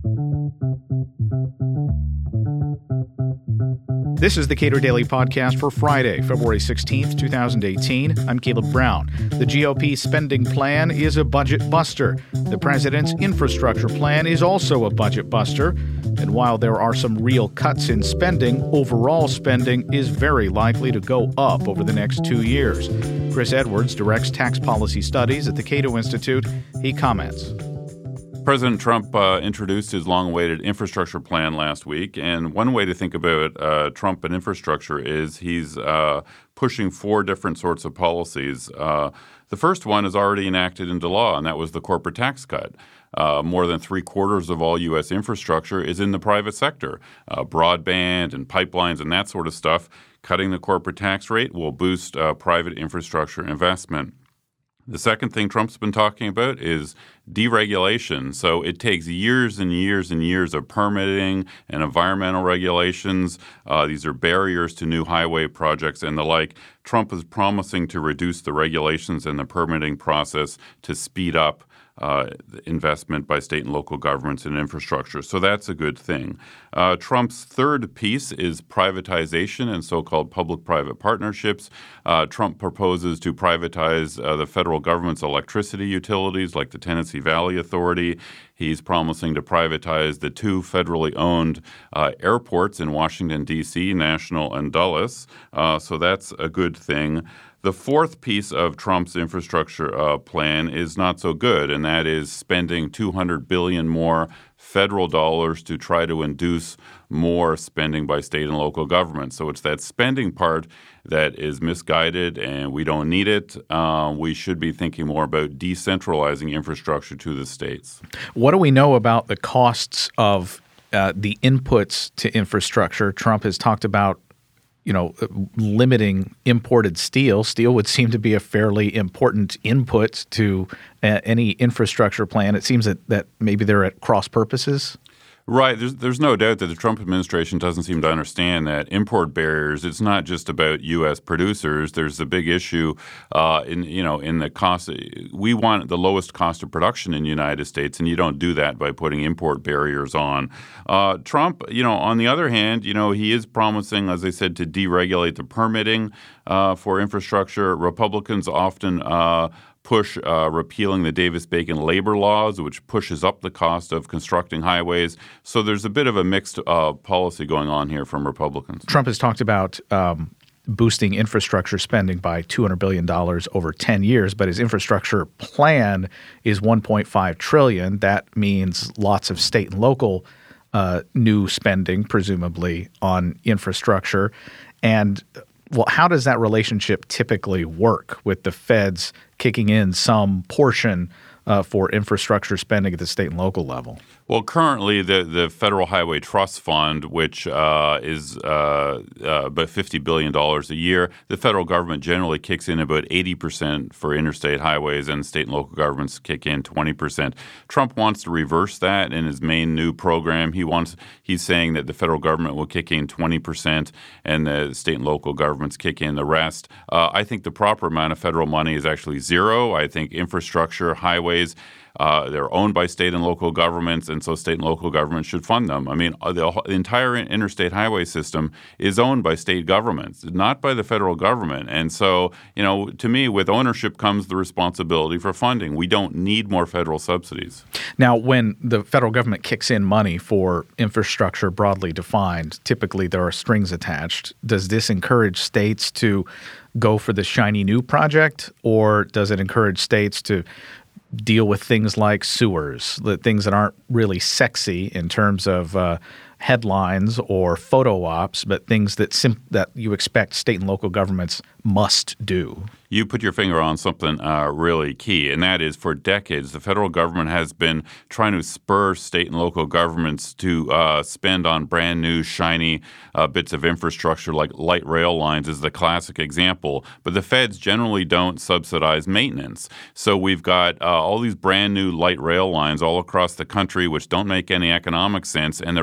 This is the Cato Daily Podcast for Friday, February 16th, 2018. I'm Caleb Brown. The GOP spending plan is a budget buster. The president's infrastructure plan is also a budget buster. And while there are some real cuts in spending, overall spending is very likely to go up over the next 2 years. Chris Edwards directs tax policy studies at the Cato Institute. He comments. President Trump introduced his long-awaited infrastructure plan last week, and one way to think about Trump and infrastructure is he's pushing 4 different sorts of policies. The first one is already enacted into law, and that was the corporate tax cut. More than 3/4 of all U.S. infrastructure is in the private sector. Broadband and pipelines and that sort of stuff. Cutting the corporate tax rate will boost private infrastructure investment. The second thing Trump's been talking about is deregulation. So it takes years and years and years of permitting and environmental regulations. These are barriers to new highway projects and the like. Trump is promising to reduce the regulations and the permitting process to speed up investment by state and local governments in infrastructure. So that's a good thing. Trump's third piece is privatization and so-called public-private partnerships. Trump proposes to privatize the federal government's electricity utilities like the Tennessee Valley Authority. He's promising to privatize the 2 federally owned airports in Washington, D.C., National and Dulles. So that's a good thing. The fourth piece of Trump's infrastructure plan is not so good, and that is spending $200 billion more federal dollars to try to induce more spending by state and local governments. So it's that spending part that is misguided, and we don't need it. We should be thinking more about decentralizing infrastructure to the states. What do we know about the costs of the inputs to infrastructure? Trump has talked about limiting imported steel. Steel would seem to be a fairly important input to any infrastructure plan. It seems that maybe they're at cross purposes. Right. There's no doubt that the Trump administration doesn't seem to understand that import barriers, it's not just about U.S. producers. There's a big issue in the cost. We want the lowest cost of production in the United States, and you don't do that by putting import barriers on. Trump, on the other hand, he is promising, as I said, to deregulate the permitting for infrastructure. Republicans often push repealing the Davis-Bacon labor laws, which pushes up the cost of constructing highways. So there's a bit of a mixed policy going on here from Republicans. Trump has talked about boosting infrastructure spending by $200 billion over 10 years, but his infrastructure plan is $1.5 trillion. That means lots of state and local new spending, presumably, on infrastructure. And well, how does that relationship typically work with the feds kicking in some portion for infrastructure spending at the state and local level? Well, currently the Federal Highway Trust Fund, which is about $50 billion a year, the federal government generally kicks in about 80% for interstate highways, and state and local governments kick in 20%. Trump wants to reverse that in his main new program. He's saying that the federal government will kick in 20% and the state and local governments kick in the rest. I think the proper amount of federal money is actually zero. I think infrastructure, highways, they're owned by state and local governments, and so state and local governments should fund them. I mean, the entire interstate highway system is owned by state governments, not by the federal government. And so, to me, with ownership comes the responsibility for funding. We don't need more federal subsidies. Now, when the federal government kicks in money for infrastructure broadly defined, typically there are strings attached. Does this encourage states to go for the shiny new project, or does it encourage states to deal with things like sewers, the things that aren't really sexy in terms of headlines or photo ops, but things that you expect state and local governments must do? You put your finger on something really key, and that is for decades, the federal government has been trying to spur state and local governments to spend on brand new, shiny bits of infrastructure like light rail lines is the classic example. But the feds generally don't subsidize maintenance. So we've got all these brand new light rail lines all across the country which don't make any economic sense, and they're running into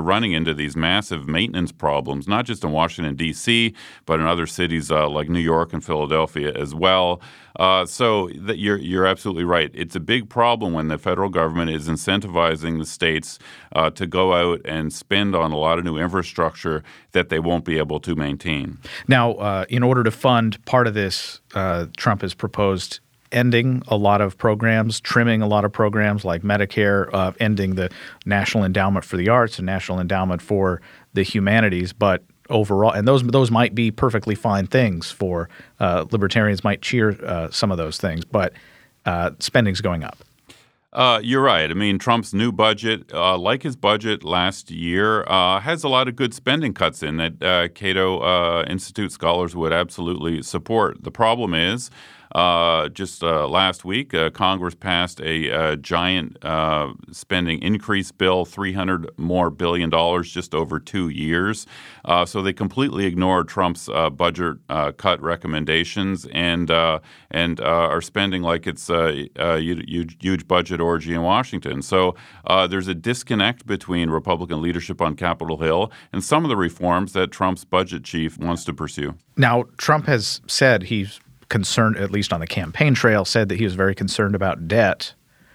into these massive maintenance problems, not just in Washington, D.C., but in other cities like New York and Philadelphia as well. So you're absolutely right. It's a big problem when the federal government is incentivizing the states to go out and spend on a lot of new infrastructure that they won't be able to maintain. Now, in order to fund part of this, Trump has proposed ending a lot of programs, trimming a lot of programs like Medicare, ending the National Endowment for the Arts and National Endowment for the Humanities, but overall, and those might be perfectly fine things for libertarians, might cheer some of those things, but spending's going up. You're right. I mean, Trump's new budget, like his budget last year, has a lot of good spending cuts in that Cato Institute scholars would absolutely support. The problem is, just last week, Congress passed a giant spending increase bill, $300 billion just over 2 years. So they completely ignored Trump's budget cut recommendations and are spending like it's a huge budget orgy in Washington. So there's a disconnect between Republican leadership on Capitol Hill and some of the reforms that Trump's budget chief wants to pursue. Now, Trump has said he's concerned, at least on the campaign trail, said that he was very concerned about debt.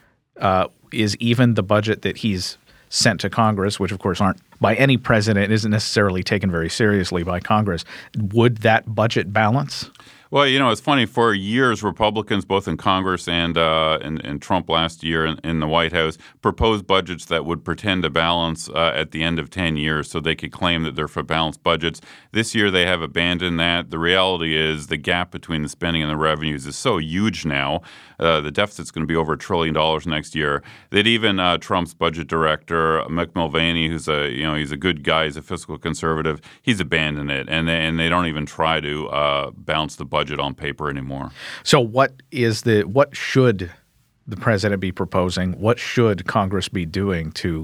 Is even the budget that he's sent to Congress, which of course aren't by any president, isn't necessarily taken very seriously by Congress, would that budget balance? Well, you know, it's funny. For years, Republicans, both in Congress and Trump last year in the White House, proposed budgets that would pretend to balance at the end of 10 years so they could claim that they're for balanced budgets. This year, they have abandoned that. The reality is the gap between the spending and the revenues is so huge now. The deficit's going to be over $1 trillion next year that even Trump's budget director, Mick Mulvaney, he's a good guy, he's a fiscal conservative, he's abandoned it, and they don't even try to balance the budget on paper anymore. So what should the president be proposing? What should Congress be doing to,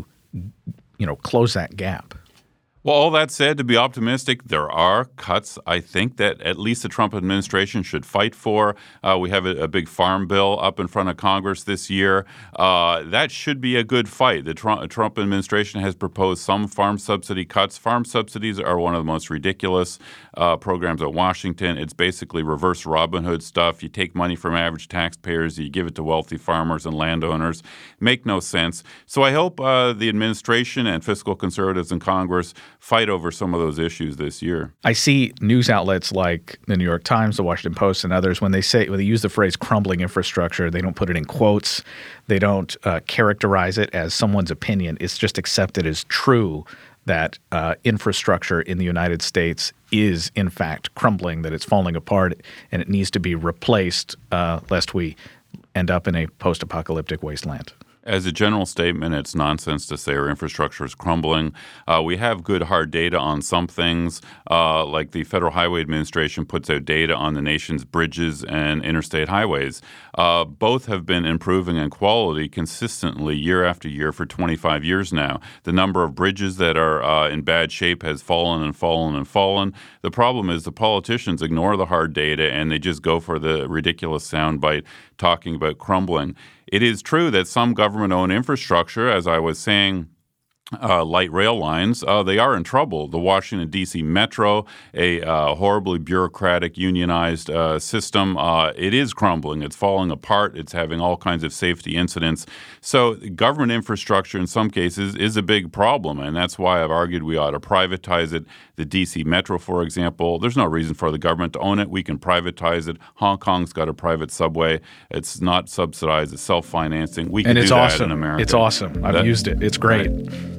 close that gap? Well, all that said, to be optimistic, there are cuts, I think, that at least the Trump administration should fight for. We have a big farm bill up in front of Congress this year. That should be a good fight. The Trump administration has proposed some farm subsidy cuts. Farm subsidies are one of the most ridiculous programs at Washington. It's basically reverse Robin Hood stuff. You take money from average taxpayers, you give it to wealthy farmers and landowners. Make no sense. So I hope the administration and fiscal conservatives in Congress fight over some of those issues this year. I see news outlets like the New York Times, the Washington Post, and others, when they use the phrase crumbling infrastructure, they don't put it in quotes. They don't characterize it as someone's opinion. It's just accepted as true that infrastructure in the United States is, in fact, crumbling, that it's falling apart, and it needs to be replaced lest we end up in a post-apocalyptic wasteland. As a general statement, it's nonsense to say our infrastructure is crumbling. We have good hard data on some things, like the Federal Highway Administration puts out data on the nation's bridges and interstate highways. Both have been improving in quality consistently year after year for 25 years now. The number of bridges that are in bad shape has fallen and fallen and fallen. The problem is the politicians ignore the hard data and they just go for the ridiculous soundbite talking about crumbling. It is true that some government-owned infrastructure, as I was saying, light rail lines, they are in trouble. The Washington, D.C. Metro, a horribly bureaucratic, unionized system, it is crumbling. It's falling apart. It's having all kinds of safety incidents. So government infrastructure in some cases is a big problem, and that's why I've argued we ought to privatize it. The D.C. Metro, for example, there's no reason for the government to own it. We can privatize it. Hong Kong's got a private subway. It's not subsidized. It's self-financing. We can do that in America. It's awesome. I've used it. It's great. Right.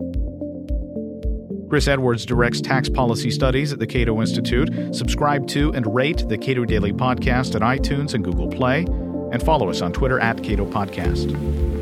Chris Edwards directs tax policy studies at the Cato Institute. Subscribe to and rate the Cato Daily Podcast at iTunes and Google Play, and follow us on Twitter @Cato Podcast.